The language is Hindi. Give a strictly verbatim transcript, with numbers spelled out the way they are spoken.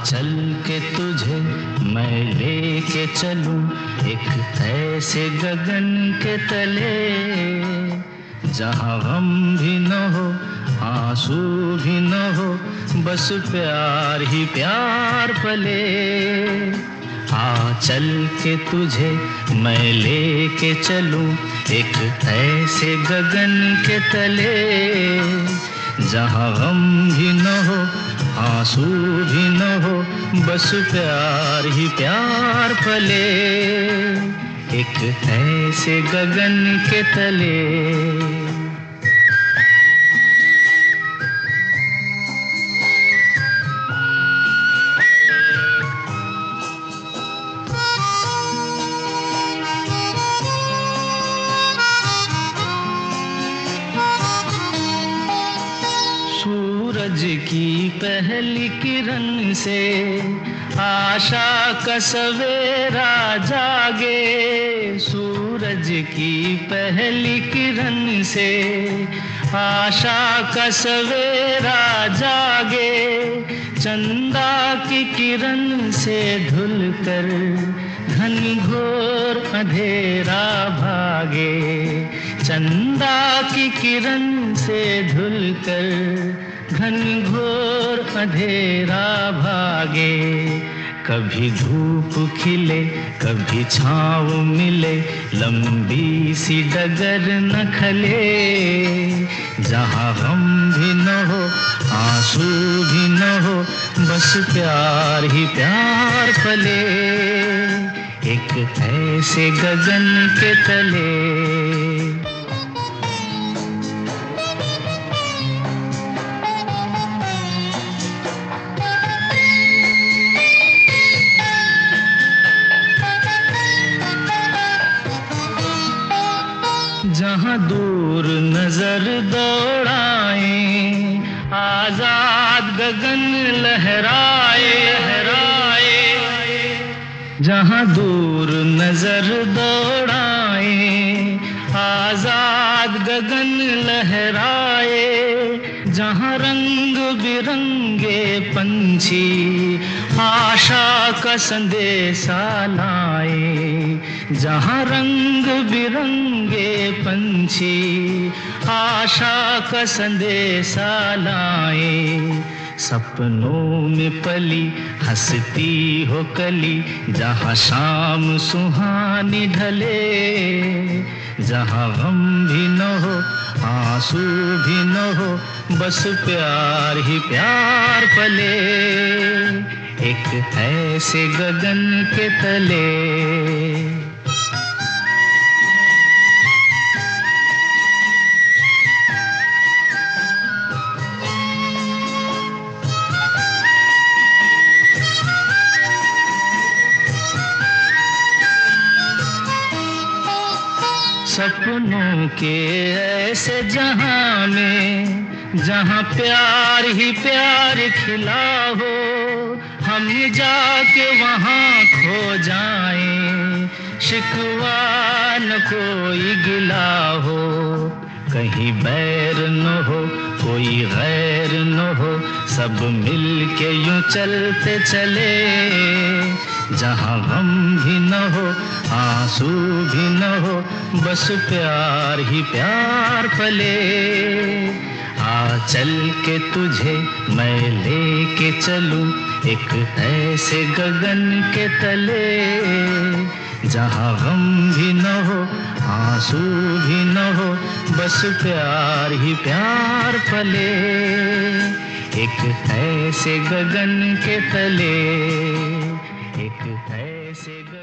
चल के तुझे मैं लेके चलूं एक ऐसे गगन के तले, जहाँ गम भी न हो आंसू भी न हो, बस प्यार ही प्यार पले। आ चल के तुझे मैं लेके चलूं एक ऐसे गगन के तले, जहाँ गम भी न हो आंसू भी न हो, बस प्यार ही प्यार पले, एक ऐसे गगन के तले। सूरज की पहली किरण से आशा का सवेरा जागे, सूरज की पहली किरण से आशा का सवेरा जागे, चंदा की किरण से धुलकर घनघोर अंधेरा भागे, चंदा की किरण से धुलकर घनघोर अंधेरा भागे। कभी धूप खिले कभी छाँव मिले, लंबी सी डगर न खले, जहाँ गम भी न हो आंसू भी न हो, बस प्यार ही प्यार पले, एक ऐसे गगन के तले। जहाँ दूर नजर दौड़ाए आजाद गगन लहराए लहराए, जहाँ दूर नजर दौड़ाए आजाद गगन लहराए, जहाँ रंग बिरंगे पंछी आशा का संदेशा लाए, जहाँ रंग बिरंगे पंछी आशा का संदेशा लाए, सपनों में पली हंसती हो कली, जहाँ शाम सुहानी ढले, जहाँ गम भी न हो आंसू भी न हो, बस प्यार ही प्यार पले, एक ऐसे गगन के तले। सपनों के ऐसे जहां में, जहां प्यार ही प्यार खिला हो, हम जाके वहां खो जाएं, शिकवा न कोई गिला हो, कहीं बैर न हो कोई गैर न हो, सब मिल के यूं चलते चले, जहाँ गम भी न हो आंसू भी न हो, बस प्यार ही प्यार पले। आ चल के तुझे मैं लेके चलूं एक ऐसे गगन के तले, जहाँ गम भी न हो आंसू भी न हो, बस प्यार ही प्यार पले, एक ऐसे गगन के तले, एक ऐसे